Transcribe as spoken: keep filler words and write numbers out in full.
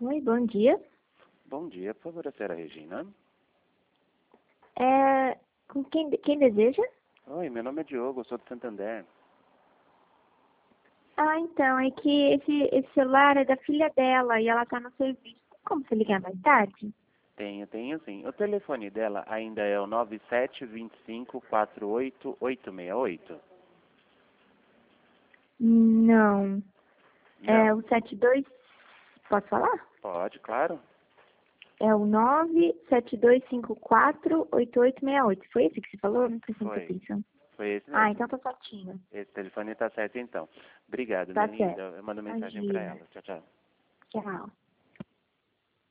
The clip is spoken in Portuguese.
Oi, bom dia. Bom dia, por favor, a senhora Regina. É, com quem, quem deseja? Oi, meu nome é Diogo, eu sou do Santander. Ah, então, é que esse, esse celular é da filha dela e ela tá no serviço. Tem como você ligar mais tarde? Tenho, tenho sim. O telefone dela ainda é o nove sete dois cinco quatro oito oito seis oito? Não. É Não. o sete dois. Posso falar? Pode, claro. É o nove sete dois cinco quatro oito oito seis oito. Foi esse que você falou? Não prestei muita Foi. atenção. Foi esse Ah, mesmo. então tá certinho. Esse telefone tá certo então. Obrigado, Tá minha linda. certo. Eu mando mensagem pra Imagina. ela. Tchau, tchau. Tchau.